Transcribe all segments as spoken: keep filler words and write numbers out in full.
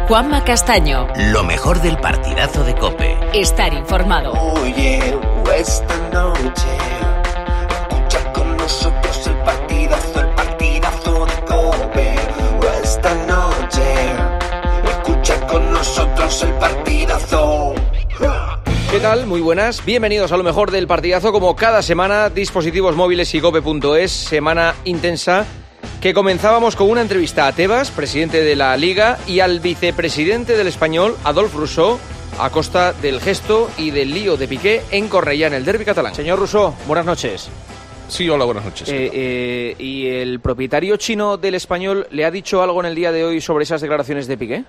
Juanma Castaño. Lo mejor del partidazo de COPE. Estar informado. Oye, esta noche escucha con nosotros el partidazo, el partidazo de COPE. Esta noche escucha con nosotros el partidazo. ¿Qué tal? Muy buenas. Bienvenidos a lo mejor del partidazo, como cada semana, dispositivos móviles y cope punto es, semana intensa, que comenzábamos con una entrevista a Tebas, presidente de la Liga, y al vicepresidente del Español, Adolphe Rousseau, a costa del gesto y del lío de Piqué en Cornellà, en el derbi catalán. Señor Rousseau, buenas noches. Sí, hola, buenas noches. Eh, eh, ¿Y el propietario chino del Español le ha dicho algo en el día de hoy sobre esas declaraciones de Piqué?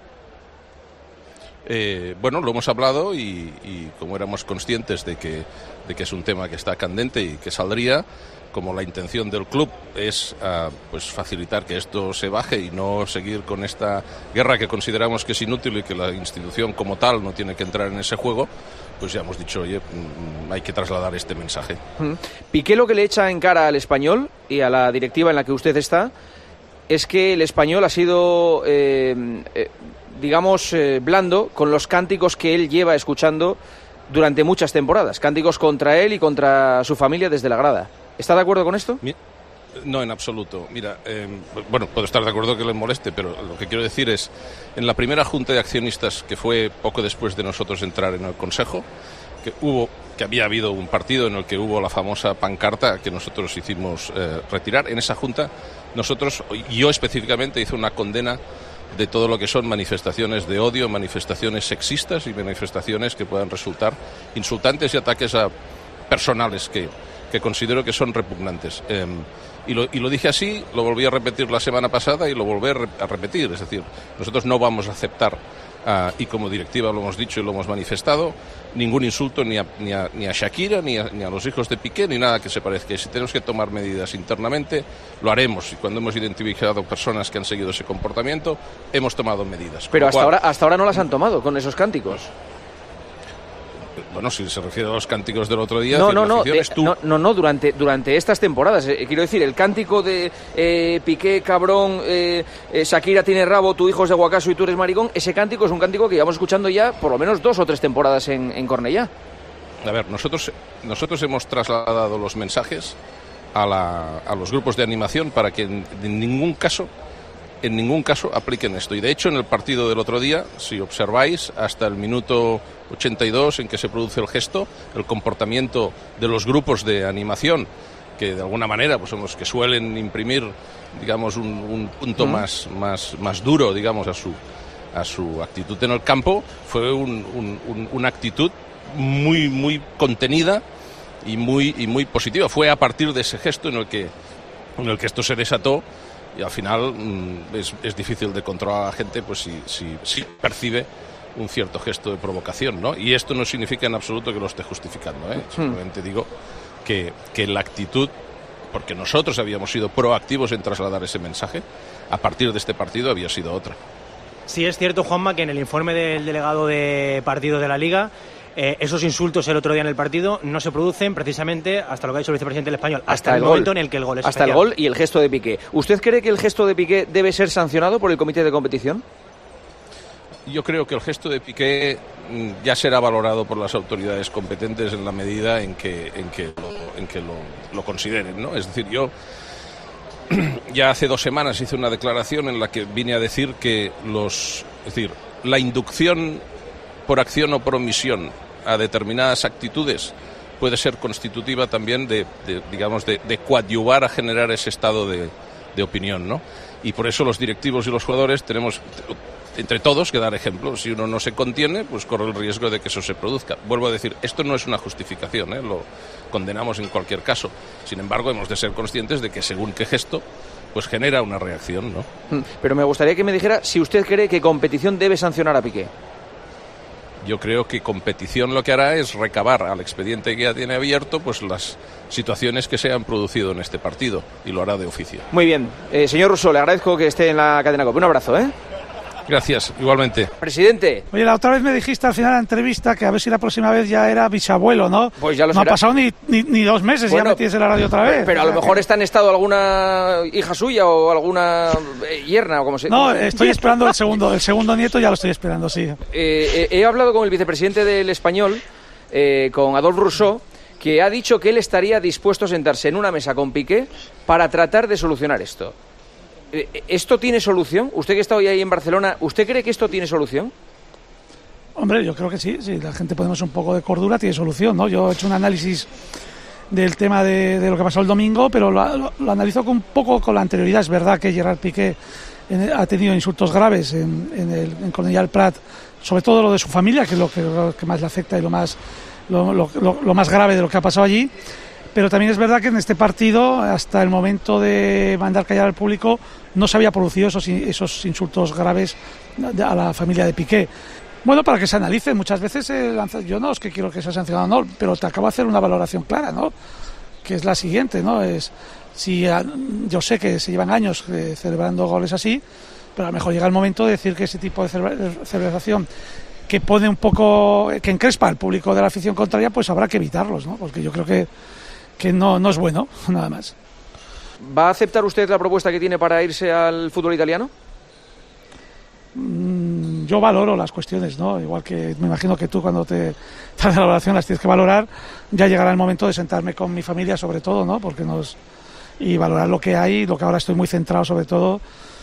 Eh, bueno, lo hemos hablado y, y como éramos conscientes de que, de que es un tema que está candente y que saldría, como la intención del club es uh, pues facilitar que esto se baje y no seguir con esta guerra que consideramos que es inútil y que la institución como tal no tiene que entrar en ese juego, pues ya hemos dicho, oye, hay que trasladar este mensaje. Piqué lo que le echa en cara al Español y a la directiva en la que usted está es que el Español ha sido, eh, eh, digamos, eh, blando con los cánticos que él lleva escuchando durante muchas temporadas, cánticos contra él y contra su familia desde la grada. ¿Está de acuerdo con esto? No, en absoluto. Mira, eh, bueno, puedo estar de acuerdo que le moleste, pero lo que quiero decir es, en la primera junta de accionistas, que fue poco después de nosotros entrar en el Consejo, que hubo, que había habido un partido en el que hubo la famosa pancarta que nosotros hicimos eh, retirar, en esa junta nosotros, yo específicamente, hice una condena de todo lo que son manifestaciones de odio, manifestaciones sexistas y manifestaciones que puedan resultar insultantes y ataques a personales que... que considero que son repugnantes. Eh, y, lo, y lo dije así, lo volví a repetir la semana pasada y lo volví a repetir. Es decir, nosotros no vamos a aceptar, uh, y como directiva lo hemos dicho y lo hemos manifestado, ningún insulto ni a, ni a, ni a Shakira, ni a, ni a los hijos de Piqué, ni nada que se parezca. Y si tenemos que tomar medidas internamente, lo haremos. Y cuando hemos identificado personas que han seguido ese comportamiento, hemos tomado medidas. Pero hasta, cual, ahora, hasta ahora no las han tomado con esos cánticos. Bueno, si se refiere a los cánticos del otro día, no, no, no, de, tú... no, no, no, durante, durante estas temporadas. Eh, quiero decir, el cántico de eh, Piqué, cabrón, eh, eh, Shakira tiene rabo, tu hijo es de Guacaso y tú eres maricón, ese cántico es un cántico que llevamos escuchando ya por lo menos dos o tres temporadas en, en Cornellà. A ver, nosotros, nosotros hemos trasladado los mensajes a, la, a los grupos de animación para que en, en ningún caso... en ningún caso apliquen esto. Y de hecho, en el partido del otro día, si observáis, hasta el minuto ochenta y dos en que se produce el gesto, el comportamiento de los grupos de animación, que de alguna manera pues son los que suelen imprimir, digamos, un, un punto mm. más, más, más duro, digamos, a su, a su actitud en el campo, fue un, un, un, una actitud muy, muy contenida y muy, y muy positiva. Fue a partir de ese gesto en el que, en el que esto se desató. Y al final mmm, es, es difícil de controlar a la gente pues si, si, si percibe un cierto gesto de provocación, ¿no? Y esto no significa en absoluto que lo esté justificando, ¿eh? Simplemente digo que, que la actitud, porque nosotros habíamos sido proactivos en trasladar ese mensaje, a partir de este partido había sido otra. Sí, es cierto, Juanma, que en el informe del delegado de partido de la Liga, Eh, esos insultos el otro día en el partido no se producen precisamente hasta lo que ha dicho el vicepresidente del Español, hasta, hasta el, el momento en el que el gol es hasta especial. El gol y el gesto de Piqué. ¿Usted cree que el gesto de Piqué debe ser sancionado por el comité de competición? Yo creo que el gesto de Piqué ya será valorado por las autoridades competentes en la medida en que, en que, lo, en que lo, lo consideren, ¿no? Es decir, yo ya hace dos semanas hice una declaración en la que vine a decir que los, es decir, la inducción por acción o por omisión a determinadas actitudes puede ser constitutiva también de, de digamos, de, de coadyuvar a generar ese estado de, de opinión, ¿no? Y por eso los directivos y los jugadores tenemos, entre todos, que dar ejemplo. Si uno no se contiene, pues corre el riesgo de que eso se produzca. Vuelvo a decir, esto no es una justificación, ¿eh? Lo condenamos en cualquier caso. Sin embargo, hemos de ser conscientes de que según qué gesto, pues genera una reacción, ¿no? Pero me gustaría que me dijera si usted cree que competición debe sancionar a Piqué. Yo creo que competición lo que hará es recabar al expediente que ya tiene abierto pues las situaciones que se han producido en este partido y lo hará de oficio. Muy bien. Eh, señor Rousseau, le agradezco que esté en la cadena COPE. Un abrazo, ¿eh? Gracias, igualmente. Presidente. Oye, la otra vez me dijiste al final de la entrevista que a ver si la próxima vez ya era bisabuelo, ¿no? Pues ya lo No será. ha pasado ni, ni, ni dos meses, Bueno, ya me tienes en la radio otra vez. Pero a lo mejor está en estado alguna hija suya o alguna eh, yerna o como se... No, como se- estoy esperando el segundo, el segundo nieto ya lo estoy esperando, sí. Eh, eh, he hablado con el vicepresidente del Español, eh, con Adolphe Rousseau, que ha dicho que él estaría dispuesto a sentarse en una mesa con Piqué para tratar de solucionar esto. Eh, ¿Esto tiene solución? Usted que está hoy ahí en Barcelona, ¿usted cree que esto tiene solución? Hombre, yo creo que sí, si la gente ponemos un poco de cordura tiene solución, ¿no? Yo he hecho un análisis del tema de, de lo que pasó el domingo, pero lo, lo, lo analizo con un poco con la anterioridad. Es verdad que Gerard Piqué en, ha tenido insultos graves en, en, el, en Cornellà Prat, sobre todo lo de su familia, que es lo que, lo que más le afecta y lo más, lo, lo, lo, lo más grave de lo que ha pasado allí. Pero también es verdad que en este partido, hasta el momento de mandar callar al público, no se había producido esos, esos insultos graves a la familia de Piqué. Bueno, para que se analicen, muchas veces eh, lanza, yo no es que quiero que sea sancionado, no, pero te acabo de hacer una valoración clara, ¿no? Que es la siguiente, ¿no? Es si a, yo sé que se llevan años eh, celebrando goles así, pero a lo mejor llega el momento de decir que ese tipo de celebra- celebración que pone un poco, que encrespa al público de la afición contraria, pues habrá que evitarlos, ¿no? Porque yo creo que que no, no es bueno, nada más. ¿Va a aceptar usted la propuesta que tiene para irse al fútbol italiano? Mm, yo valoro las cuestiones, ¿no? Igual que me imagino que tú cuando te das la valoración las tienes que valorar, ya llegará el momento de sentarme con mi familia sobre todo, ¿no? Porque nos y valorar lo que hay, lo que ahora estoy muy centrado sobre todo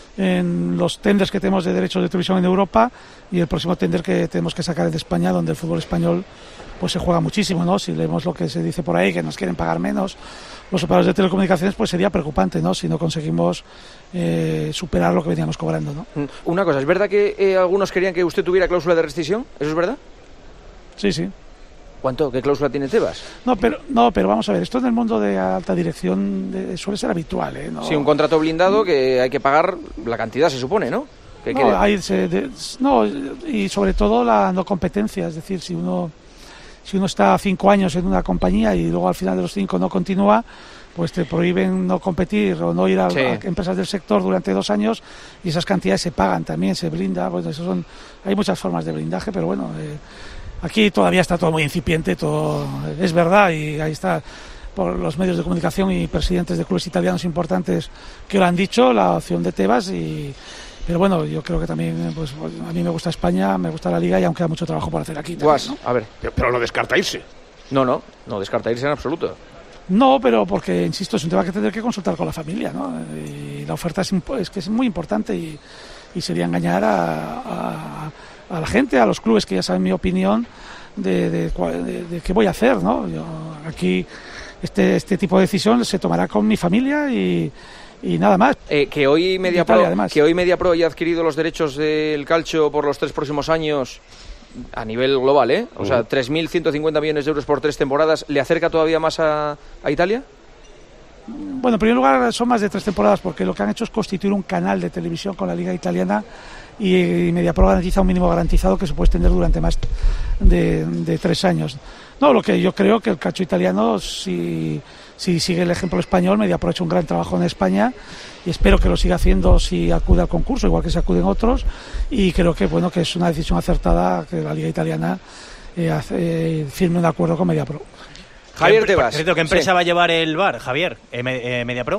en los tenders que tenemos de derechos de televisión en Europa y el próximo tender que tenemos que sacar de España, donde el fútbol español pues se juega muchísimo, ¿no? Si leemos lo que se dice por ahí, que nos quieren pagar menos los operadores de telecomunicaciones, pues sería preocupante, ¿no? Si no conseguimos eh, superar lo que veníamos cobrando, ¿no? Una cosa, ¿es verdad que eh, algunos querían que usted tuviera cláusula de rescisión? ¿Eso es verdad? Sí, sí. ¿Cuánto? ¿Qué cláusula tiene Tebas? No, pero no, pero vamos a ver, esto en el mundo de alta dirección de, suele ser habitual, ¿eh? No, Sí, un contrato blindado que hay que pagar la cantidad, se supone, ¿no? Que hay que- no, hay, se, de, no, y sobre todo la no competencia, es decir, si uno si uno está cinco años en una compañía y luego al final de los cinco no continúa, pues te prohíben no competir o no ir a, Sí. a empresas del sector durante dos años y esas cantidades se pagan también, se blinda. Bueno, eso son, hay muchas formas de blindaje, pero bueno, eh, aquí todavía está todo muy incipiente, todo es verdad y ahí está por los medios de comunicación y presidentes de clubes italianos importantes que lo han dicho, la opción de Tebas y pero bueno, yo creo que también pues a mí me gusta España, me gusta la Liga y aún queda mucho trabajo por hacer aquí también, Guas, ¿no? a ver. Pero, pero no descarta irse. No, no, no descarta irse en absoluto. No, pero porque, insisto, es un tema que tendré que consultar con la familia, ¿no? Y la oferta es, impo- es que es muy importante y, y sería engañar a, a, a la gente, a los clubes que ya saben mi opinión de, de, cua- de- de qué voy a hacer, ¿no? Yo, aquí este, este tipo de decisión se tomará con mi familia y, y nada más. Eh, que hoy Italia, MediaPro, además. que hoy MediaPro haya adquirido los derechos del calcio por los tres próximos años a nivel global, ¿eh? O sea, tres mil ciento cincuenta millones de euros por tres temporadas, ¿le acerca todavía más a, a Italia? Bueno, en primer lugar son más de tres temporadas porque lo que han hecho es constituir un canal de televisión con la Liga Italiana y, y MediaPro garantiza un mínimo garantizado que se puede extender durante más de, de tres años. No, lo que yo creo que el calcio italiano, si, si sigue el ejemplo español, MediaPro ha hecho un gran trabajo en España y espero que lo siga haciendo si acude al concurso, igual que se acuden otros, y creo que bueno que es una decisión acertada que la Liga Italiana eh, hace, eh, firme un acuerdo con MediaPro. Javier ¿Qué, Tebas. por cierto, ¿qué empresa Sí. va a llevar el V A R, Javier? Eh, me- eh, ¿MediaPro?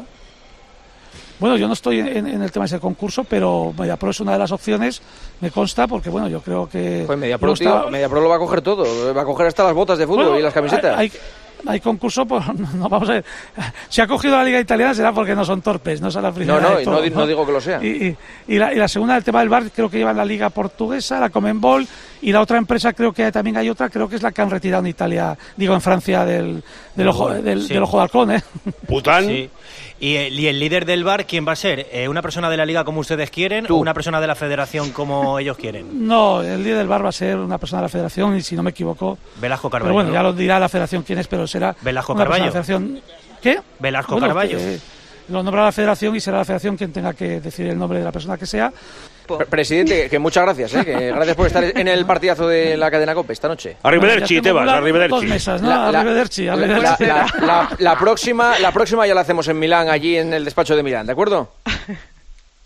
Bueno, yo no estoy en, en el tema de ese concurso, pero MediaPro es una de las opciones, me consta, porque bueno, yo creo que... Pues MediaPro, yo estaba- tío, MediaPro lo va a coger todo, va a coger hasta las botas de fútbol Bueno, y las camisetas. Hay, hay concurso, pues no, vamos a ver. Si ha cogido la Liga Italiana será porque no son torpes, no es la primera. No, no, de y todo, no di- no digo que lo sea. Y, y- y la, y la segunda, el tema del V A R, creo que llevan la Liga Portuguesa, la Comenbol, y la otra empresa, creo que también hay otra, creo que es la que han retirado en Italia, digo en Francia, del, del, ojo, del, Sí. del ojo de halcón, ¿eh? Pután. Sí. ¿Y el, y el líder del V A R quién va a ser? Eh, ¿Una persona de la Liga como ustedes quieren Tú. o una persona de la Federación como ellos quieren? No, el líder del V A R va a ser una persona de la Federación, y si no me equivoco. Velasco Pero Carballo. bueno, ya lo dirá la Federación quién es, pero será Velasco una persona de Carballo. la Federación. ¿Qué? Velasco Bueno, Carballo. que, eh, lo nombra la Federación y será la Federación quien tenga que decir el nombre de la persona que sea. Pre- Presidente, que muchas gracias, ¿eh? Que gracias por estar en el partidazo de la cadena COPE esta noche. Arrivederci, Ya Tebas, tengo Dos arrivederci. mesas, ¿no? La- la- Arrivederci, la- arrivederci. la- la- la próxima, la próxima ya la hacemos en Milán, allí en el despacho de Milán, ¿de acuerdo?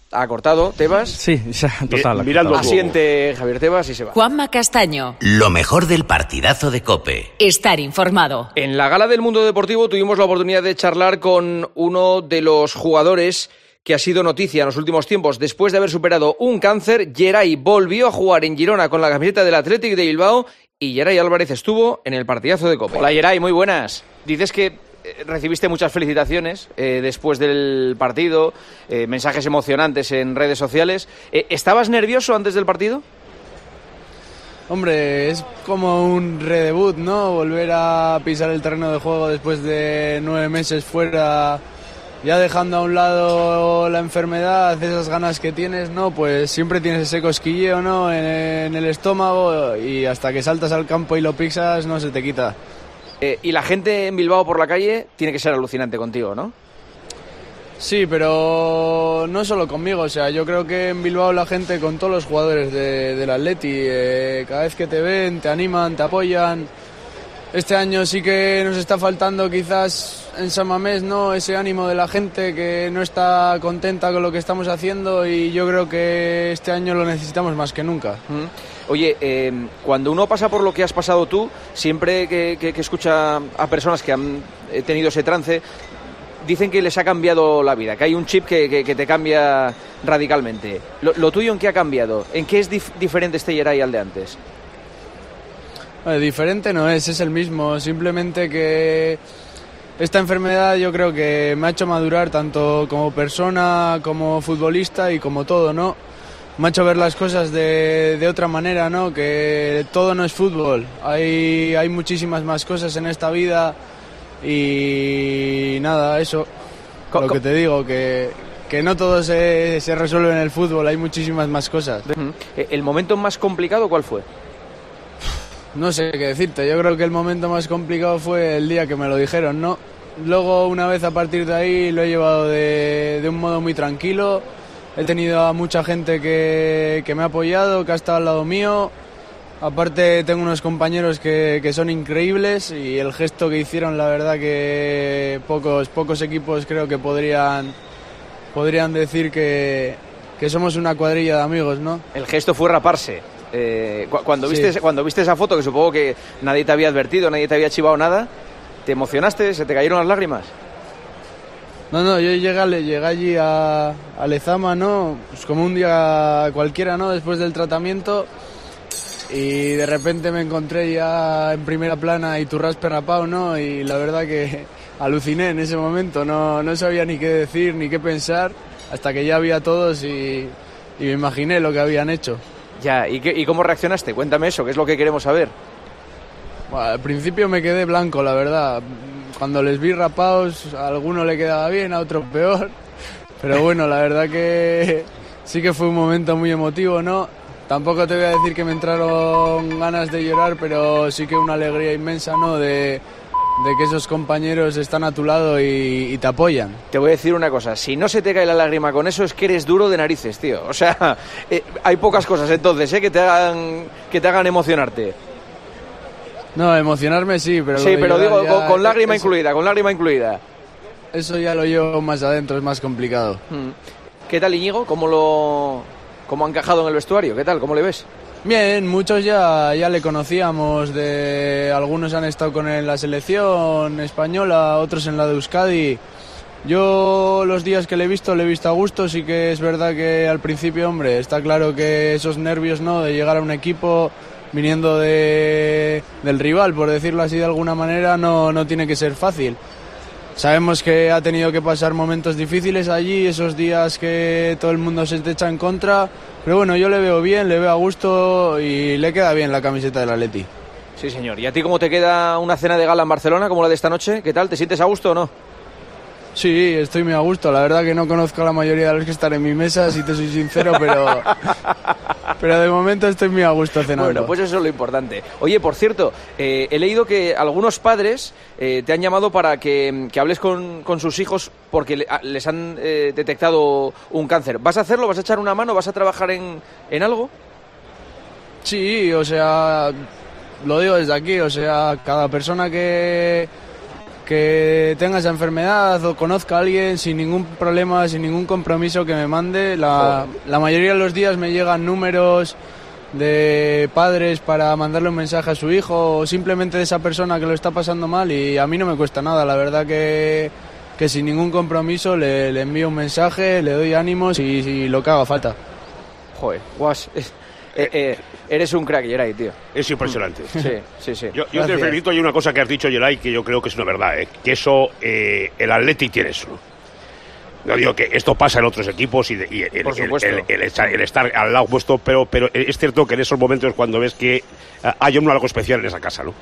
ha cortado Tebas. Sí, ya, total. Mirando asiente Javier Tebas y se va. Juanma Castaño. Lo mejor del partidazo de COPE. Estar informado. En la gala del Mundo Deportivo tuvimos la oportunidad de charlar con uno de los jugadores que ha sido noticia en los últimos tiempos. Después de haber superado un cáncer, Yeray volvió a jugar en Girona con la camiseta del Athletic de Bilbao y Yeray Álvarez estuvo en el partidazo de COPE. Hola Yeray, muy buenas. Dices que eh, recibiste muchas felicitaciones eh, después del partido, eh, mensajes emocionantes en redes sociales. Eh, ¿Estabas nervioso antes del partido? Hombre, es como un redebut, ¿no? Volver a pisar el terreno de juego después de nueve meses fuera, ya dejando a un lado la enfermedad, esas ganas que tienes, ¿no? Pues siempre tienes ese cosquilleo, ¿no? En, en el estómago, y hasta que saltas al campo y lo pisas no se te quita. Eh, y la gente en Bilbao por la calle tiene que ser alucinante contigo, ¿no? Sí, pero no solo conmigo, o sea, yo creo que en Bilbao la gente, con todos los jugadores de, del Atleti, eh, cada vez que te ven, te animan, te apoyan. Este año sí que nos está faltando quizás en San Mamés, ¿no? Ese ánimo de la gente que no está contenta con lo que estamos haciendo, y yo creo que este año lo necesitamos más que nunca. Mm. Oye, eh, cuando uno pasa por lo que has pasado tú, siempre que, que, que escucha a personas que han tenido ese trance, dicen que les ha cambiado la vida, que hay un chip que, que, que te cambia radicalmente. Lo, ¿Lo tuyo en qué ha cambiado? ¿En qué es dif- diferente este Yeray al de antes? Eh, diferente no es, es el mismo, simplemente que esta enfermedad yo creo que me ha hecho madurar tanto como persona, como futbolista y como todo, ¿no? Me ha hecho ver las cosas de, de otra manera, ¿no? Que todo no es fútbol, hay, hay muchísimas más cosas en esta vida, y nada, eso, Co- lo co- que te digo, que, que no todo se, se resuelve en el fútbol, hay muchísimas más cosas. ¿El momento más complicado cuál fue? No sé qué decirte, yo creo que el momento más complicado fue el día que me lo dijeron, ¿no? Luego, una vez a partir de ahí, lo he llevado de, de un modo muy tranquilo. He tenido a mucha gente que, que me ha apoyado, que ha estado al lado mío. Aparte, tengo unos compañeros que, que son increíbles, y el gesto que hicieron, la verdad que pocos, pocos equipos creo que podrían, podrían decir que, que somos una cuadrilla de amigos, ¿no? El gesto fue raparse. Eh, cu- cuando, Sí. viste, cuando viste esa foto, que supongo que nadie te había advertido, nadie te había chivado nada, ¿te emocionaste? ¿Se te cayeron las lágrimas? No, no, yo llegué, ale- llegué allí a, a Lezama, ¿no? Pues como un día cualquiera, ¿no? Después del tratamiento, y de repente me encontré ya en primera plana y Iturraspe rapado, ¿no? Y la verdad que aluciné en ese momento, no, no sabía ni qué decir ni qué pensar, hasta que ya había a todos y, y me imaginé lo que habían hecho. Ya, ¿y, qué, ¿y cómo reaccionaste? Cuéntame eso, que es lo que queremos saber. Bueno, al principio me quedé blanco, la verdad. Cuando les vi rapados, a alguno le quedaba bien, a otro peor. Pero bueno, la verdad que sí que fue un momento muy emotivo, ¿no? Tampoco te voy a decir que me entraron ganas de llorar, pero sí que una alegría inmensa, ¿no? De, de que esos compañeros están a tu lado y, y te apoyan. Te voy a decir una cosa, si no se te cae la lágrima con eso, es que eres duro de narices, tío. O sea, eh, hay pocas cosas entonces, ¿eh? que te hagan, que te hagan emocionarte. No, emocionarme sí, pero... Sí, lo de pero llorar digo, ya- con, con lágrima eso- incluida, con lágrima incluida. Eso ya lo llevo más adentro, es más complicado. ¿Qué tal, Íñigo? ¿Cómo lo cómo ha encajado en el vestuario? ¿Qué tal? ¿Cómo le ves? Bien, muchos ya, ya le conocíamos, de algunos han estado con él en la selección española, otros en la de Euskadi. Yo los días que le he visto, le he visto a gusto, sí que es verdad que al principio, hombre, está claro que esos nervios, ¿no?, de llegar a un equipo viniendo de, del rival, por decirlo así de alguna manera, no, no tiene que ser fácil. Sabemos que ha tenido que pasar momentos difíciles allí, esos días que todo el mundo se te echa en contra, pero bueno, yo le veo bien, le veo a gusto y le queda bien la camiseta del Atleti. Sí, señor. ¿Y a ti cómo te queda una cena de gala en Barcelona, como la de esta noche? ¿Qué tal? ¿Te sientes a gusto o no? Sí, estoy muy a gusto. La verdad que no conozco a la mayoría de los que están en mi mesa, si te soy sincero, pero, pero de momento estoy muy a gusto cenando. Bueno, pues eso es lo importante. Oye, por cierto, eh, he leído que algunos padres eh, te han llamado para que, que hables con, con sus hijos porque le- a- les han eh, detectado un cáncer. ¿Vas a hacerlo? ¿Vas a echar una mano? ¿Vas a trabajar en, en algo? Sí, o sea, lo digo desde aquí, o sea, cada persona que, que tenga esa enfermedad o conozca a alguien sin ningún problema, sin ningún compromiso que me mande. La, la mayoría de los días me llegan números de padres para mandarle un mensaje a su hijo o simplemente de esa persona que lo está pasando mal, y a mí no me cuesta nada, la verdad que, que sin ningún compromiso le, le envío un mensaje, le doy ánimos y, y lo que haga falta. Joder, guas, eh, eh, eres un crack, Geray, tío. Es impresionante. Sí, sí, sí. Yo, yo te felicito, y una cosa que has dicho, Geray, que yo creo que es una verdad, eh, que eso, eh, el Athletic tiene eso. No digo que esto pasa en otros equipos y, de, y el, Por supuesto. el, el, el, estar, el estar al lado vuestro, pero, pero es cierto que en esos momentos cuando ves que uh, hay un algo especial en esa casa, ¿no?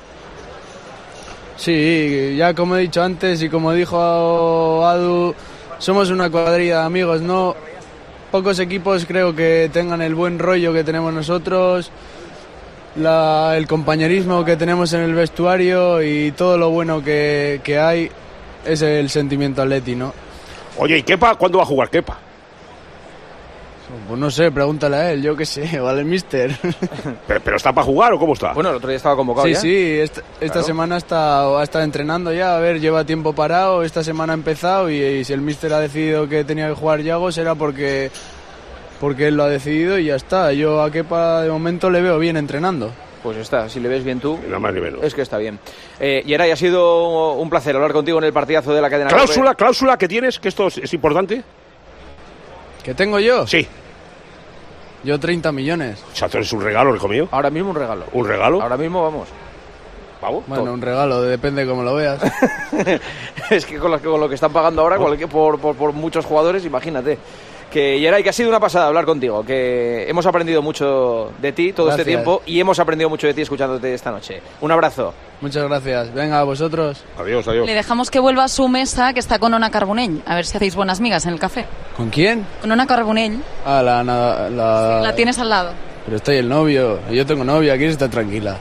Sí, ya como he dicho antes y como dijo Adu, somos una cuadrilla de amigos, ¿no? Pocos equipos creo que tengan el buen rollo que tenemos nosotros, la, el compañerismo que tenemos en el vestuario y todo lo bueno que, que hay es el sentimiento Atleti, ¿no? Oye, ¿y Kepa? ¿Cuándo va a jugar Kepa? Pues no sé, pregúntale a él, yo qué sé, vale, mister. ¿Pero, pero está para jugar o cómo está? Bueno, el otro día estaba convocado sí, ya. Sí, sí, esta, esta Claro. semana está, ha estado entrenando ya, a ver, lleva tiempo parado, esta semana ha empezado y, y si el mister ha decidido que tenía que jugar Yago será porque, porque él lo ha decidido y ya está. Yo a Kepa de momento le veo bien entrenando. Pues está, si le ves bien tú, Nada más ni menos. es que está bien. Eh, Geray, ha sido un placer hablar contigo en el partidazo de la cadena ¿Cláusula, COPE. cláusula que tienes? ¿Que esto es, es importante? ¿Qué tengo yo? Sí. Yo treinta millones. O sea, esto es un regalo, hijo mío. Ahora mismo un regalo. ¿Un regalo? Ahora mismo vamos. Vamos. Bueno, un regalo, depende cómo lo veas. Es que con lo, con lo que están pagando ahora cualquier- por, por, por muchos jugadores, imagínate. Que Geray, que ha sido una pasada hablar contigo, que hemos aprendido mucho de ti todo Gracias. este tiempo y hemos aprendido mucho de ti escuchándote esta noche. Un abrazo. Muchas gracias. Venga, a vosotros. Adiós, adiós. Le dejamos que vuelva a su mesa, que está con Ona Carbonell. A ver si hacéis buenas migas en el café. ¿Con quién? Con Ona Carbonell. Ah, la... La, la... La tienes al lado. Pero estoy el novio. Yo tengo novia, quieres estar tranquila.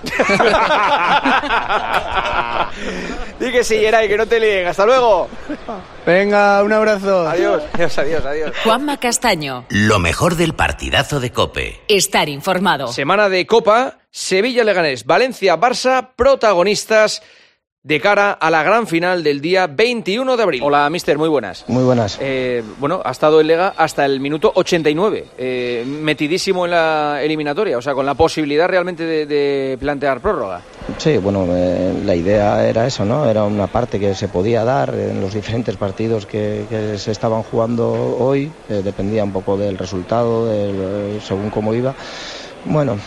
Di que sí, Geray, que no te líen. Hasta luego. Venga, un abrazo. Adiós, adiós, adiós, adiós. Juanma Castaño. Lo mejor del partidazo de COPE. Estar informado. Semana de Copa, Sevilla-Leganés, Valencia-Barça, protagonistas de cara a la gran final del día veintiuno de abril. Hola, mister, muy buenas. Muy buenas. Eh, bueno, ha estado el Lega hasta el minuto ochenta y nueve, eh, metidísimo en la eliminatoria, o sea, con la posibilidad realmente de, de plantear prórroga. Sí, bueno, eh, la idea era eso, ¿no? Era una parte que se podía dar en los diferentes partidos que, que se estaban jugando hoy, eh, dependía un poco del resultado, del, según cómo iba. Bueno,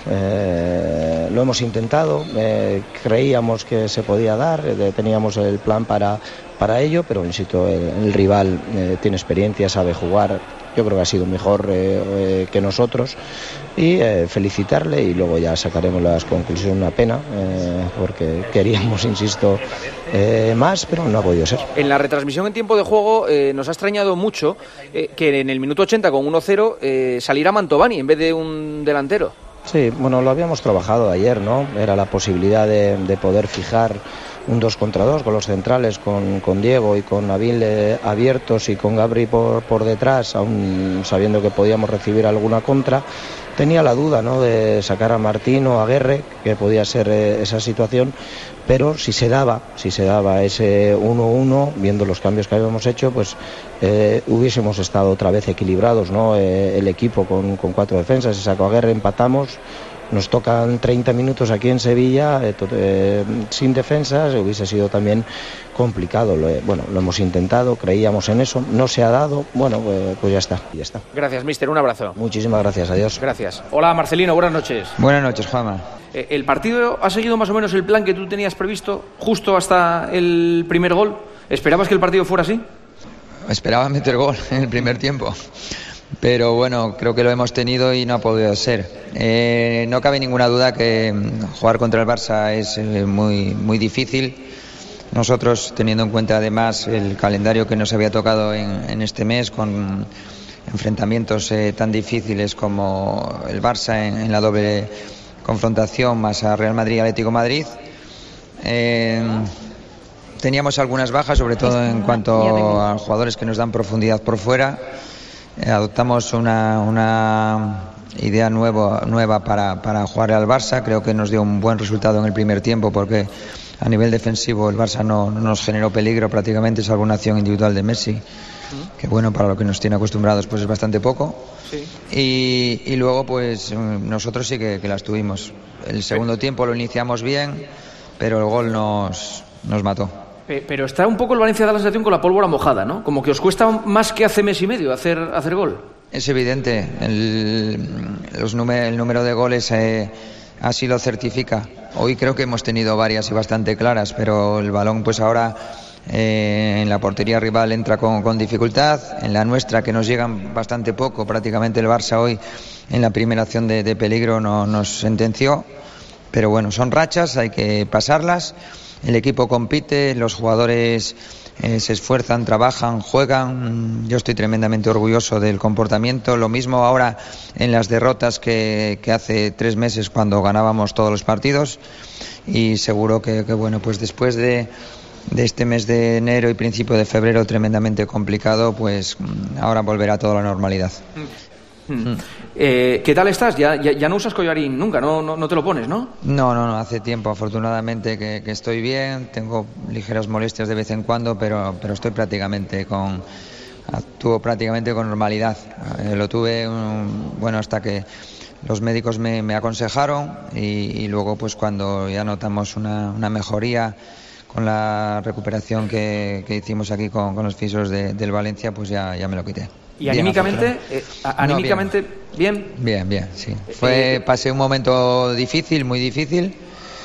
eh, lo hemos intentado, eh, creíamos que se podía dar, eh, teníamos el plan para, para ello, pero insisto, el, el rival eh, tiene experiencia, sabe jugar, yo creo que ha sido mejor eh, eh, que nosotros y eh, felicitarle y luego ya sacaremos las conclusiones. Una pena, eh, porque queríamos, insisto, eh, más, pero no ha podido ser. En la retransmisión en tiempo de juego eh, nos ha extrañado mucho eh, que en el minuto ochenta con uno cero eh, saliera Mantovani en vez de un delantero. Sí, bueno, lo habíamos trabajado ayer, ¿no? Era la posibilidad de, de poder fijar un dos contra dos con los centrales, con, con Diego y con Nabil eh, abiertos y con Gabri por, por detrás, aún sabiendo que podíamos recibir alguna contra. Tenía la duda, ¿no?, de sacar a Martín o a Guerre, que podía ser eh, esa situación, pero si se daba, si se daba ese uno uno, viendo los cambios que habíamos hecho, pues eh, hubiésemos estado otra vez equilibrados, ¿no? Eh, el equipo con, con cuatro defensas, se sacó a Guerre, empatamos. Nos tocan treinta minutos aquí en Sevilla eh, to- eh, sin defensas, hubiese sido también complicado. Lo, he- bueno, lo hemos intentado, creíamos en eso, no se ha dado, bueno, pues, pues ya está, ya está. Gracias, mister, un abrazo. Muchísimas gracias, adiós. Gracias. Hola, Marcelino, buenas noches. Buenas noches, Juanma. Eh, ¿El partido ha seguido más o menos el plan que tú tenías previsto justo hasta el primer gol? ¿Esperabas que el partido fuera así? Esperaba meter gol en el primer tiempo, pero bueno, creo que lo hemos tenido y no ha podido ser. Eh, no cabe ninguna duda que mm, jugar contra el Barça es eh, muy, muy difícil. Nosotros, teniendo en cuenta además el calendario que nos había tocado en, en este mes, con enfrentamientos eh, tan difíciles como el Barça en, en la doble confrontación, más a Real Madrid y Atlético Madrid, eh, teníamos algunas bajas, sobre todo en cuanto a jugadores que nos dan profundidad por fuera. Eh, adoptamos una, una idea nuevo, nueva para, para jugar al Barça. Creo que nos dio un buen resultado en el primer tiempo porque a nivel defensivo el Barça no, no nos generó peligro prácticamente, salvo una acción individual de Messi, que bueno, para lo que nos tiene acostumbrados pues es bastante poco. Sí. Y, y luego pues nosotros sí que, que las tuvimos. El segundo tiempo lo iniciamos bien, pero el gol nos, nos mató. Pero está un poco el Valencia da la sensación con la pólvora mojada, ¿no? Como que os cuesta más que hace mes y medio hacer, hacer gol. Es evidente, el, los número, el número de goles eh, así lo certifica. Hoy creo que hemos tenido varias y bastante claras, pero el balón pues ahora eh, en la portería rival entra con, con dificultad, en la nuestra que nos llegan bastante poco, prácticamente el Barça hoy en la primera acción de, de peligro no, nos sentenció, pero bueno, son rachas, hay que pasarlas. El equipo compite, los jugadores eh, se esfuerzan, trabajan, juegan. Yo estoy tremendamente orgulloso del comportamiento. Lo mismo ahora en las derrotas que, que hace tres meses cuando ganábamos todos los partidos. Y seguro que, que bueno, pues después de, de este mes de enero y principio de febrero tremendamente complicado, pues ahora volverá todo a la normalidad. Mm. Eh, ¿Qué tal estás? Ya, ya, ya no usas collarín nunca, ¿no? No, no te lo pones, ¿no? No, no, no, hace tiempo afortunadamente que, que estoy bien, tengo ligeras molestias de vez en cuando, pero, pero estoy prácticamente con, actúo prácticamente con normalidad. Eh, lo tuve, um, bueno, hasta que los médicos me, me aconsejaron y, y luego pues cuando ya notamos una, una mejoría con la recuperación que, que hicimos aquí con, con los fisios de, del Valencia, pues ya, ya me lo quité. ¿Y bien, anímicamente? Eh, ¿Anímicamente no, bien. bien? Bien, bien, sí. Fue, pasé un momento difícil, muy difícil,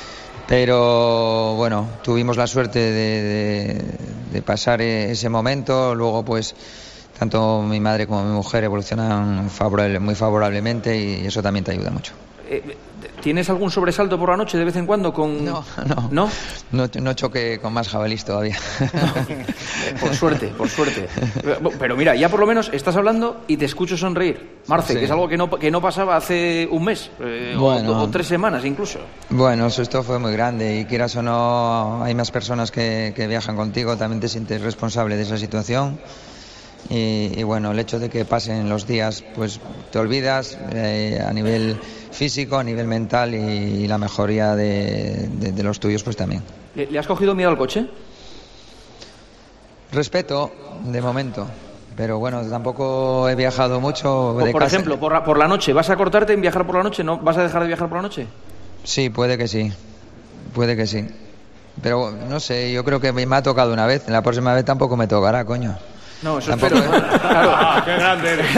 pero bueno, tuvimos la suerte de, de, de pasar ese momento. Luego, pues, tanto mi madre como mi mujer evolucionan favorable, muy favorablemente y eso también te ayuda mucho. ¿Tienes algún sobresalto por la noche de vez en cuando con...? No, no. ¿No? No, no choqué con más jabalís todavía. No. Por suerte, por suerte. Pero mira, ya por lo menos estás hablando y te escucho sonreír, Marce, sí. Que es algo que no, que no pasaba hace un mes, eh, bueno, o, o tres semanas incluso. Bueno, eso esto fue muy grande y quieras o no, hay más personas que, que viajan contigo, también te sientes responsable de esa situación. Y, y bueno, el hecho de que pasen los días, pues te olvidas eh, a nivel físico, a nivel mental y, y la mejoría de, de, de los tuyos, pues también. ¿Le, ¿Le has cogido miedo al coche? Respeto, de momento. Pero bueno, tampoco he viajado mucho. Por, de por casa. ejemplo, por la, por la noche, ¿vas a cortarte en viajar por la noche? ¿No vas a dejar de viajar por la noche? Sí, puede que sí. Puede que sí. Pero no sé, yo creo que me ha tocado una vez. La próxima vez tampoco me tocará, coño. No, eso espero, ¿eh? Claro. Ah, qué grande eres.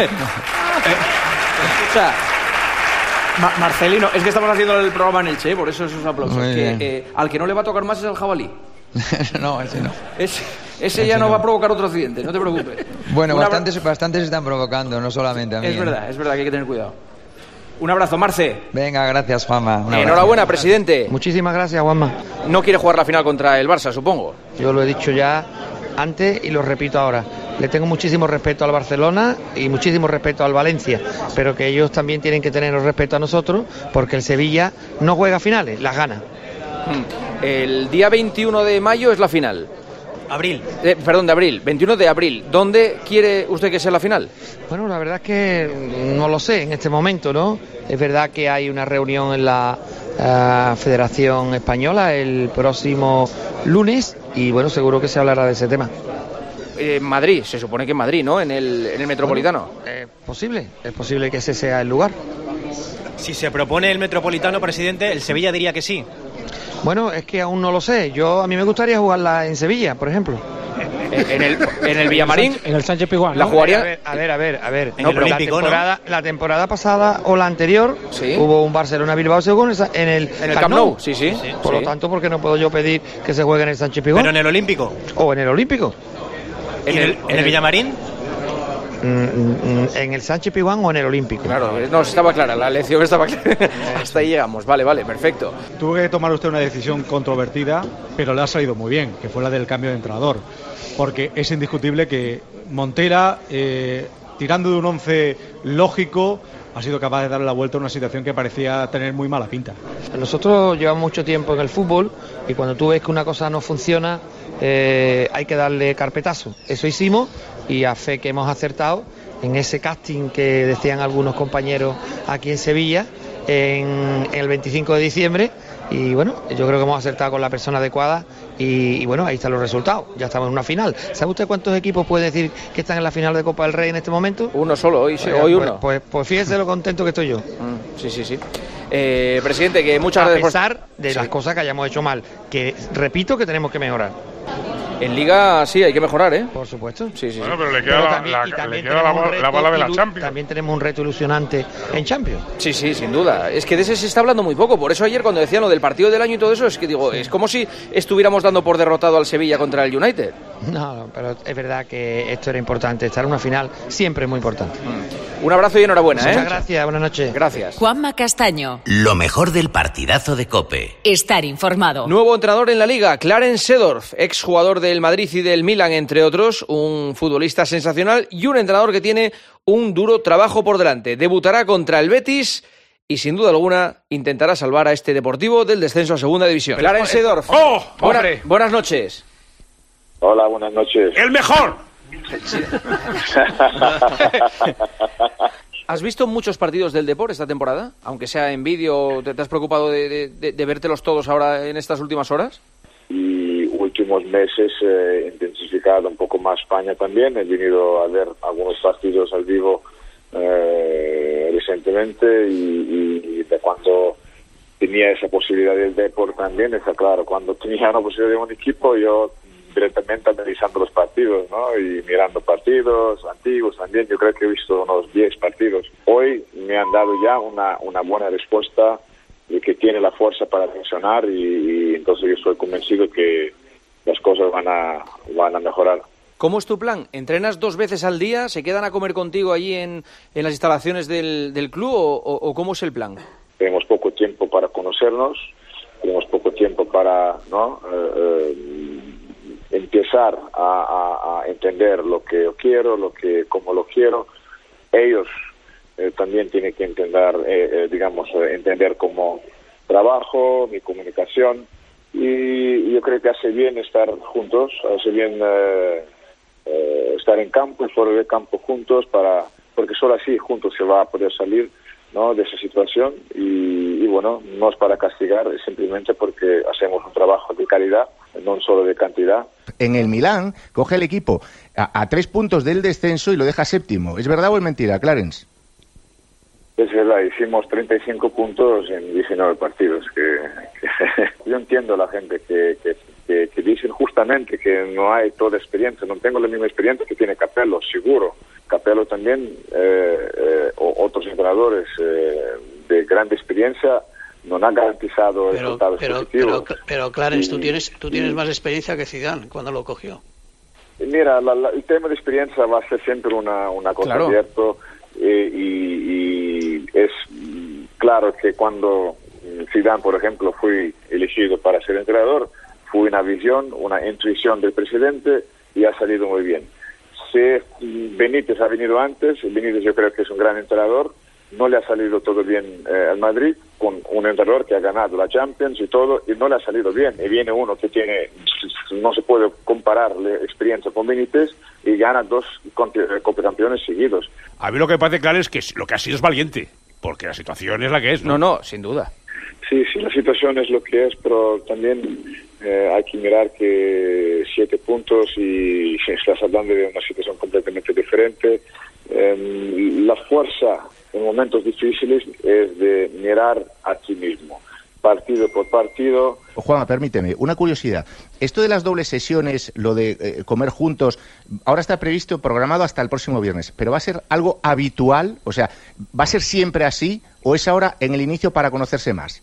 O sea, Ma Marcelino, es que estamos haciendo el programa en Elche, ¿eh? Por eso esos aplausos. Que, eh, al que no le va a tocar más es al jabalí. No, ese no. Ese, ese ya no, no va a provocar otro accidente, no te preocupes. Bueno, bastantes, bastantes están provocando, no solamente a mí. Es verdad, ¿eh? Es verdad que hay que tener cuidado. Un abrazo, Marce. Venga, gracias, Juanma. Enhorabuena, presidente. Muchísimas gracias, Juanma. No quiere jugar la final contra el Barça, supongo. Yo lo he dicho ya antes y lo repito ahora. Le tengo muchísimo respeto al Barcelona y muchísimo respeto al Valencia, pero que ellos también tienen que tener respeto a nosotros, porque el Sevilla no juega finales, las gana. El día veintiuno de mayo es la final. Abril. Eh, perdón, de abril. veintiuno de abril. ¿Dónde quiere usted que sea la final? Bueno, la verdad es que no lo sé en este momento, ¿no? Es verdad que hay una reunión en la uh, Federación Española el próximo lunes y bueno, seguro que se hablará de ese tema. Eh, Madrid, se supone que en Madrid, ¿no? En el, en el Metropolitano. Bueno, es posible, es posible que ese sea el lugar. Si se propone el Metropolitano, presidente, el Sevilla diría que sí. Bueno, es que aún no lo sé. Yo a mí me gustaría jugarla en Sevilla, por ejemplo. En el, en el Villamarín, en el Sánchez Pizjuán, ¿no? La jugaría. A ver, a ver, a ver. A ver. En no, el Olímpico, la temporada, ¿no? La temporada pasada o la anterior, ¿sí? Hubo un Barcelona-Bilbao según en el, en el Camp Nou. Sí, sí. Por sí. lo tanto, ¿por qué no puedo yo pedir que se juegue en el Sánchez Pizjuán? Pero en el Olímpico. O en el Olímpico. ¿En el, en el Villamarín? ¿En el Sánchez Pizjuán o en el Olímpico? Claro, no, estaba clara, la lección estaba clara. Hasta ahí llegamos, vale, vale, perfecto. Tuvo que tomar usted una decisión controvertida, pero le ha salido muy bien, que fue la del cambio de entrenador, porque es indiscutible que Montera, eh, tirando de un once lógico, ha sido capaz de darle la vuelta a una situación que parecía tener muy mala pinta. Nosotros llevamos mucho tiempo en el fútbol y cuando tú ves que una cosa no funciona, eh, hay que darle carpetazo. Eso hicimos y a fe que hemos acertado en ese casting que decían algunos compañeros aquí en Sevilla en, en el veinticinco de diciembre, y bueno, yo creo que hemos acertado con la persona adecuada y, y bueno, ahí están los resultados, ya estamos en una final. ¿Sabe usted cuántos equipos puede decir que están en la final de Copa del Rey en este momento? Uno solo, hoy, sí, Oiga, hoy pues, uno. Pues, pues fíjese lo contento que estoy yo. Mm, sí, sí, sí. Eh, presidente, que muchas a gracias. pesar de sí. las cosas que hayamos hecho mal, que repito que tenemos que mejorar. En Liga sí hay que mejorar, ¿eh? Por supuesto. Sí, sí. Bueno, pero le queda, Pero la, también- la- y también le queda la, tenemos un la reto bala de la ilu- Champions. También tenemos un reto ilusionante en Champions. Sí, sí, sin duda. Es que de ese se está hablando muy poco. Por eso ayer cuando decían lo del partido del año y todo eso, es que digo, es como si estuviéramos dando por derrotado al Sevilla contra el United. No, no, pero es verdad que esto era importante. Estar en una final siempre es muy importante. Un abrazo y enhorabuena, Muchas ¿eh? gracias, buenas noches. Gracias. Juanma Castaño. Lo mejor del partidazo de COPE. Estar informado. Nuevo entrenador en la Liga, Clarence Seedorf, exjugador del Madrid y del Milan, entre otros, un futbolista sensacional y un entrenador que tiene un duro trabajo por delante. Debutará contra el Betis y, sin duda alguna, intentará salvar a este Deportivo del descenso a Segunda División. Clarence Seedorf, ¡Oh, buena- hombre! buenas noches. Hola, buenas noches. ¡El mejor! ¿Has visto muchos partidos del Depor esta temporada? Aunque sea en vídeo, ¿te, te has preocupado de, de, de, de vértelos todos ahora en estas últimas horas? Y últimos meses he eh, intensificado un poco más España también. He venido a ver algunos partidos al vivo eh, recientemente y, y de cuando tenía esa posibilidad del Depor también, está claro, cuando tenía una posibilidad de un equipo yo directamente analizando los partidos, ¿no? Y mirando partidos antiguos también. Yo creo que he visto unos diez partidos. Hoy me han dado ya una, una buena respuesta de que tiene la fuerza para funcionar y, y entonces yo estoy convencido que las cosas van a, van a mejorar. ¿Cómo es tu plan? ¿Entrenas dos veces al día? ¿Se quedan a comer contigo allí en, en las instalaciones del, del club o, o, o cómo es el plan? Tenemos poco tiempo para conocernos, tenemos poco tiempo para, ¿no? Eh, eh, empezar a, a, a entender lo que yo quiero, lo que, cómo lo quiero. Ellos eh, también tienen que entender, eh, eh, digamos, eh, entender cómo trabajo, mi comunicación, y yo creo que hace bien estar juntos, hace bien eh, eh, estar en campo y fuera de campo juntos, para porque solo así juntos se va a poder salir, ¿no?, de esa situación y, y bueno, no es para castigar, es simplemente porque hacemos un trabajo de calidad, no solo de cantidad. En el Milán coge el equipo a, a tres puntos del descenso y lo deja séptimo. ¿Es verdad o es mentira, Clarence? Es verdad, hicimos treinta y cinco puntos en diecinueve partidos. Que, que yo entiendo a la gente que, que, que, que dicen justamente que no hay toda experiencia. No tengo la misma experiencia que tiene Capello, seguro. Capello también, eh, eh, o otros entrenadores eh, de gran experiencia, no han garantizado Pero, resultados pero, positivos. pero, pero Clarence, Y- tú tienes, tú tienes y- más experiencia que Zidane cuando lo cogió. Mira, la- la- el tema de experiencia va a ser siempre una, una cosa Claro. abierta eh, y, y es mm, claro que cuando mm, Zidane, por ejemplo, fui elegido para ser entrenador, fue una visión, una intuición del presidente y ha salido muy bien. Si mm, Benítez ha venido antes, Benítez yo creo que es un gran entrenador, no le ha salido todo bien eh, al Madrid, con un entrenador que ha ganado la Champions y todo, y no le ha salido bien. Y viene uno que tiene, no se puede comparar la experiencia con Benítez, y gana dos Copacampeones seguidos. A mí lo que me parece claro es que lo que ha sido es valiente, porque la situación es la que es, ¿no? No, no, sin duda. Sí, sí, la situación es lo que es, pero también eh, hay que mirar que siete puntos y estás hablando de una situación completamente diferente. Eh, la fuerza en momentos difíciles es de mirar a ti mismo, partido por partido. Juanma, permíteme, una curiosidad. Esto de las dobles sesiones, lo de eh, comer juntos, ahora está previsto, programado hasta el próximo viernes, pero ¿va a ser algo habitual? O sea, ¿va a ser siempre así o es ahora en el inicio para conocerse más?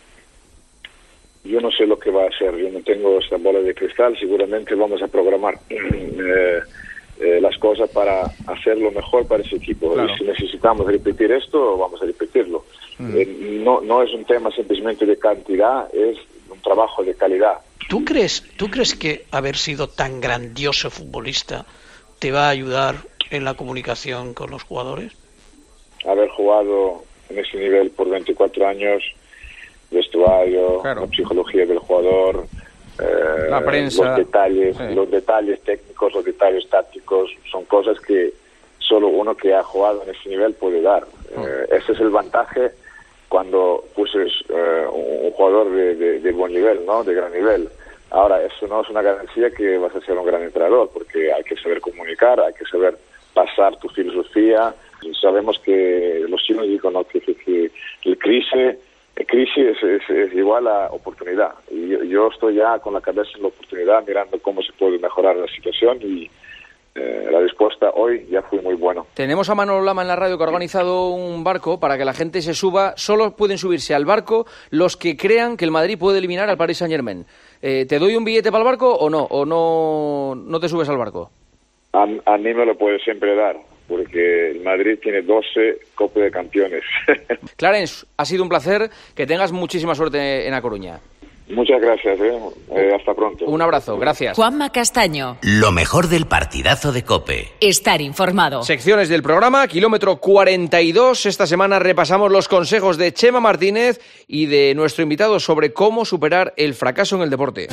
Yo no sé lo que va a hacer, yo no tengo esta bola de cristal, seguramente vamos a programar eh, eh, las cosas para hacerlo mejor para ese equipo. Claro. Y si necesitamos repetir esto, vamos a repetirlo. Mm. Eh, no, no es un tema simplemente de cantidad, es un trabajo de calidad. ¿Tú crees, ¿Tú crees que haber sido tan grandioso futbolista te va a ayudar en la comunicación con los jugadores? Haber jugado en ese nivel por veinticuatro años, vestuario, la psicología del jugador, eh, La prensa. los detalles, Sí. los detalles técnicos, los detalles tácticos, son cosas que solo uno que ha jugado en ese nivel puede dar. Eh, ese es el vantaje cuando puse eh, un jugador de, de, de buen nivel, ¿no? De gran nivel. Ahora, eso no es una garantía que vas a ser un gran entrenador, porque hay que saber comunicar, hay que saber pasar tu filosofía. Sabemos que los chinos dicen, ¿no? que, que, que el crisis, el crisis es, es, es igual a oportunidad. Y yo, yo estoy ya con la cabeza en la oportunidad, mirando cómo se puede mejorar la situación, y eh, la respuesta hoy ya fue muy buena. Tenemos a Manolo Lama en la radio, que ha organizado un barco para que la gente se suba. Solo pueden subirse al barco los que crean que el Madrid puede eliminar al Paris Saint-Germain. Eh, ¿Te doy un billete para el barco o no? ¿O no, no te subes al barco? A, a mí me lo puedes siempre dar, porque el Madrid tiene doce Copa de Campeones. Clarence, ha sido un placer. Que tengas muchísima suerte en A Coruña. Muchas gracias, ¿eh? Eh, hasta pronto. Un abrazo, gracias. Juanma Castaño. Lo mejor del partidazo de COPE. Estar informado. Secciones del programa, kilómetro cuarenta y dos. Esta semana repasamos los consejos de Chema Martínez y de nuestro invitado sobre cómo superar el fracaso en el deporte.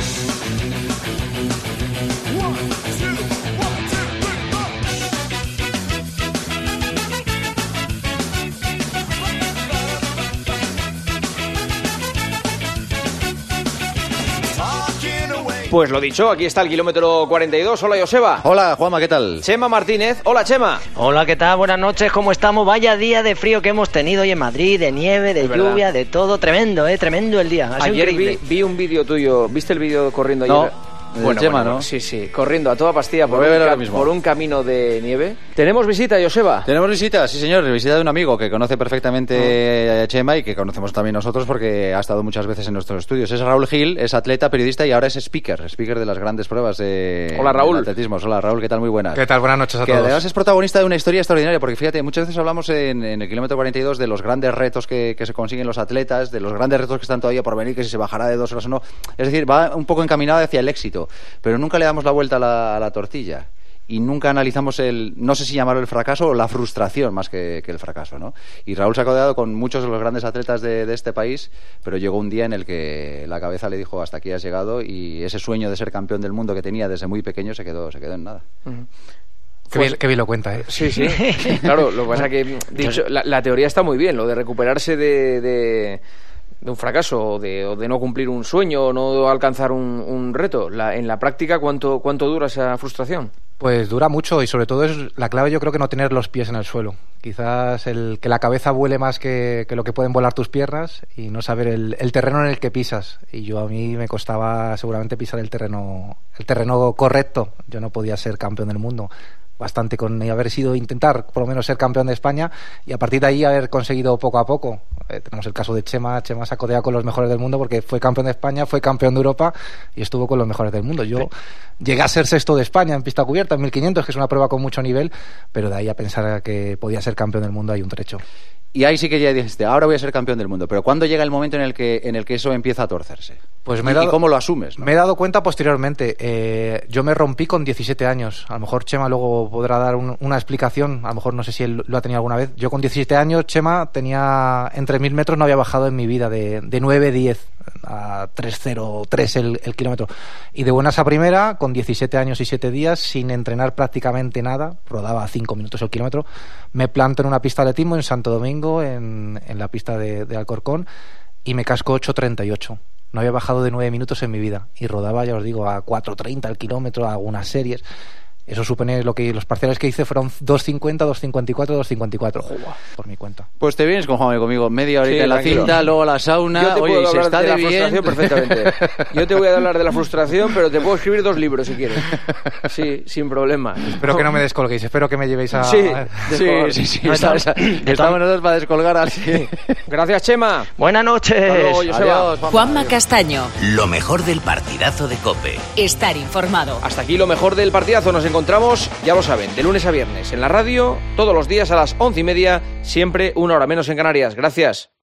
Pues lo dicho, aquí está el kilómetro cuarenta y dos. Hola, Joseba. Hola, Juanma, ¿qué tal? Chema Martínez. Hola, Chema. Hola, ¿qué tal? Buenas noches, ¿cómo estamos? Vaya día de frío que hemos tenido hoy en Madrid, de nieve, de Es lluvia, verdad. de todo. Tremendo, ¿eh? Tremendo el día. Ha sido Ayer vi, increíble. vi un vídeo tuyo. ¿Viste el vídeo corriendo ayer? No. Bueno, Chema, bueno, ¿no? Sí, sí, corriendo a toda pastilla por, Lo voy a un, ver ahora ca- mismo. por un camino de nieve. Tenemos visita, Joseba. Tenemos visita, sí señor, visita de un amigo que conoce perfectamente a Chema y que conocemos también nosotros porque ha estado muchas veces en nuestros estudios. Es Raúl Gil, es atleta, periodista y ahora es speaker, speaker de las grandes pruebas de Hola, Raúl. del atletismo. Hola Raúl, ¿qué tal? Muy buenas. ¿Qué tal? Buenas noches a Que todos. además es protagonista de una historia extraordinaria, porque fíjate, muchas veces hablamos en, en el kilómetro cuarenta y dos de los grandes retos que, que se consiguen los atletas, de los grandes retos que están todavía por venir, que si se bajará de dos horas o no. Es decir, va un poco encaminado hacia el éxito, pero nunca le damos la vuelta a la, a la tortilla. Y nunca analizamos el, no sé si llamarlo el fracaso o la frustración más que, que el fracaso, ¿no? Y Raúl se ha codeado con muchos de los grandes atletas de, de este país, pero llegó un día en el que la cabeza le dijo hasta aquí has llegado y ese sueño de ser campeón del mundo que tenía desde muy pequeño se quedó, se quedó en nada. Uh-huh. Qué bien, qué bien lo cuenta, ¿eh? Sí, sí. Claro, lo que pasa que dicho, la, la teoría está muy bien, lo de recuperarse de, de, de un fracaso o de, o de no cumplir un sueño o no alcanzar un, un reto. La, en la práctica, ¿cuánto, ¿cuánto dura esa frustración? Pues dura mucho y sobre todo es la clave, yo creo que no tener los pies en el suelo. Quizás el que la cabeza vuele más que, que lo que pueden volar tus piernas y no saber el, el terreno en el que pisas. Y yo a mí me costaba seguramente pisar el terreno, el terreno correcto. Yo no podía ser campeón del mundo. Bastante con haber sido intentar por lo menos ser campeón de España y a partir de ahí haber conseguido poco a poco. Eh, tenemos el caso de Chema. Chema se ha codeado con los mejores del mundo porque fue campeón de España, fue campeón de Europa y estuvo con los mejores del mundo. Yo llegué a ser sexto de España en pista cubierta en mil quinientos, que es una prueba con mucho nivel, pero de ahí a pensar que podía ser campeón del mundo hay un trecho. Y ahí sí que ya dijiste, ahora voy a ser campeón del mundo. Pero ¿cuándo llega el momento en el que, en el que eso empieza a torcerse? Pues me ¿Y, he dado, ¿Y cómo lo asumes? ¿no? Me he dado cuenta posteriormente. Eh, yo me rompí con diecisiete años. A lo mejor Chema luego podrá dar un, una explicación. A lo mejor no sé si él lo ha tenido alguna vez. Yo con diecisiete años, Chema, tenía entre mil metros, no había bajado en mi vida de, de nueve diez a tres cero tres el, el kilómetro. Y de buenas a primera, con diecisiete años y siete días, sin entrenar prácticamente nada, rodaba a cinco minutos el kilómetro, me planto en una pista de atletismo en Santo Domingo, en, en la pista de, de Alcorcón, y me casco ocho treinta y ocho. No había bajado de nueve minutos en mi vida y rodaba, ya os digo, a cuatro treinta el kilómetro, a algunas series. Eso supone lo que los parciales que hice fueron dos cincuenta, dos cincuenta y cuatro, dos cincuenta y cuatro por mi cuenta. Pues te vienes con Juan y conmigo media horita Sí, en la tranquilo. cinta, luego a la sauna. Yo te Oye, puedo y se hablar está de de la bien. frustración perfectamente. Yo te voy a hablar de la frustración, pero te puedo escribir dos libros si quieres. Sí, sin problema. Espero que no me descolguéis, espero que me llevéis a... Sí, Sí, sí, sí. Está- está- estamos nosotros para descolgar a alguien. Gracias, Chema. Buenas noches. Hasta luego, Joseba. Adiós, Juanma. Juanma Castaño. Lo mejor del partidazo de COPE. Estar informado. Hasta aquí lo mejor del partidazo. Nos encontramos, ya lo saben, de lunes a viernes en la radio, todos los días a las once y media, siempre una hora menos en Canarias. Gracias.